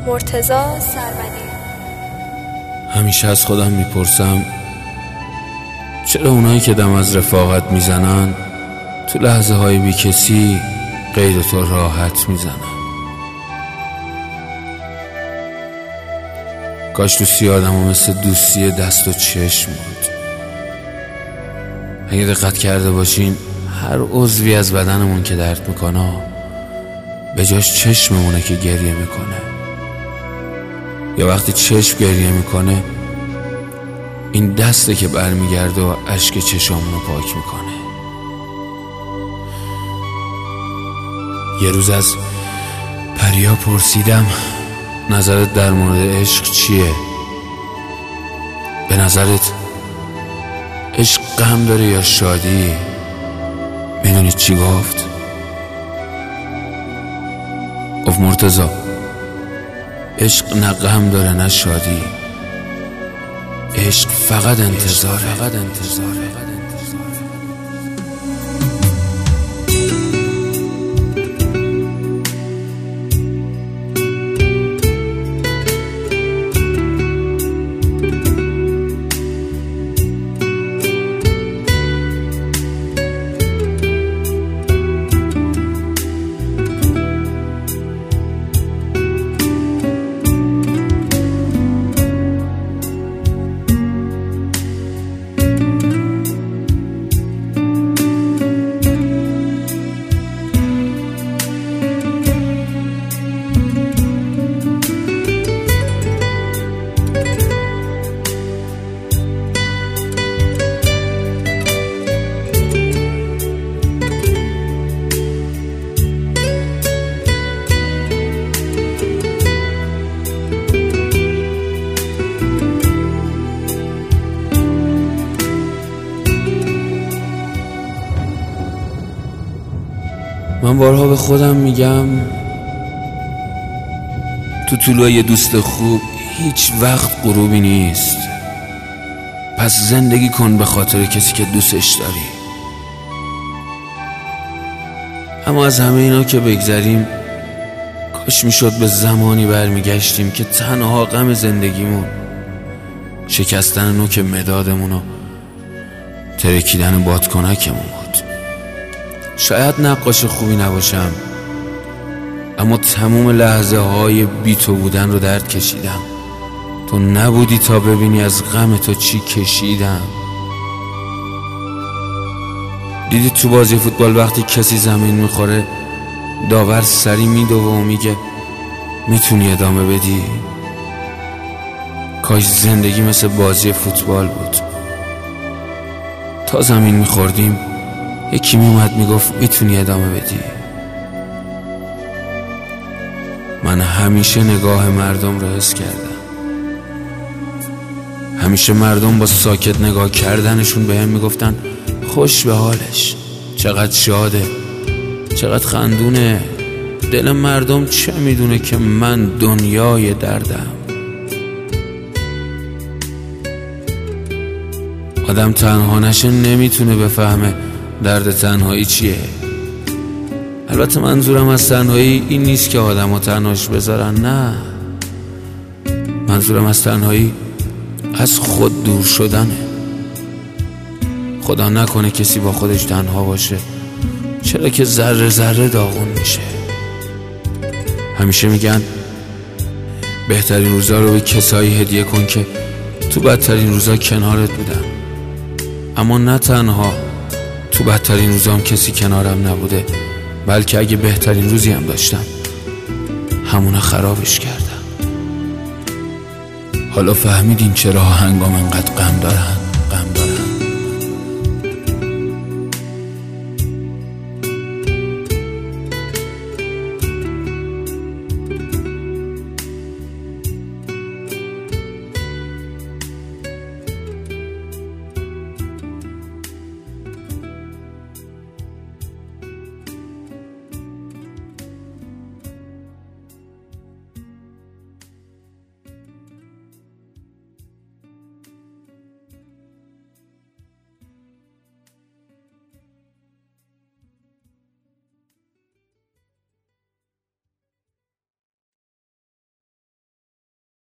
مرتضی سرمدی. همیشه از خودم میپرسم چرا اونایی که دم از رفاقت میزنن تو لحظه های بی کسی غیر تو راحت میزنن. کاش دوستی آدم ها مثل دوستی دست و چشم بود. اگه دقت کرده باشین هر عضوی از بدنمون که درد میکنه به جاش چشممونه که گریه میکنه، یا وقتی چشم گریه میکنه این دسته که برمیگرده و اشک چشامونو پاک میکنه. یه روز از پریا پرسیدم نظرت در مورد عشق چیه؟ به نظرت عشق غم داره یا شادی؟ میدونی چی گفت؟ گفت مرتضی عشق نه غم داره نه شادی، عشق فقط انتظاره. من بارها به خودم میگم تو طلوع یه دوست خوب هیچ وقت غروبی نیست، پس زندگی کن به خاطر کسی که دوستش داری. اما از همه اینا که بگذریم کاش میشد به زمانی برمیگشتیم که تنها غم زندگیمون شکستن نوک مدادمون و ترکیدن بادکنکمون بود. شاید نقاش خوبی نباشم اما تموم لحظه های بی تو بودن رو درد کشیدم. تو نبودی تا ببینی از غم تو چی کشیدم. دیدی تو بازی فوتبال وقتی کسی زمین میخوره داور سری میدوه و میگه میتونی ادامه بدی؟ کاش زندگی مثل بازی فوتبال بود. تا زمین میخوردیم یکی میومد میگفت میتونی ادامه بدی. من همیشه نگاه مردم رو حس کردم. همیشه مردم با ساکت نگاه کردنشون بهم میگفتن خوش به حالش، چقدر شاده، چقدر خندونه. دل مردم چه میدونه که من دنیای دردم. آدم تنها نشه نمیتونه بفهمه درد تنهایی چیه. البته منظورم از تنهایی این نیست که آدم ها تنهاش بذارن، نه، منظورم از تنهایی از خود دور شدنه. خدا نکنه کسی با خودش تنها باشه، چرا که ذره ذره داغون میشه. همیشه میگن بهترین روزا رو به کسایی هدیه کن که تو بدترین روزا کنارت بودن. اما نه تنها تو بدترین روزام کسی کنارم نبوده، بلکه اگه بهترین روزی هم داشتم همونه خرابش کردم. حالا فهمیدین چرا هنگام انقدر غم دارن؟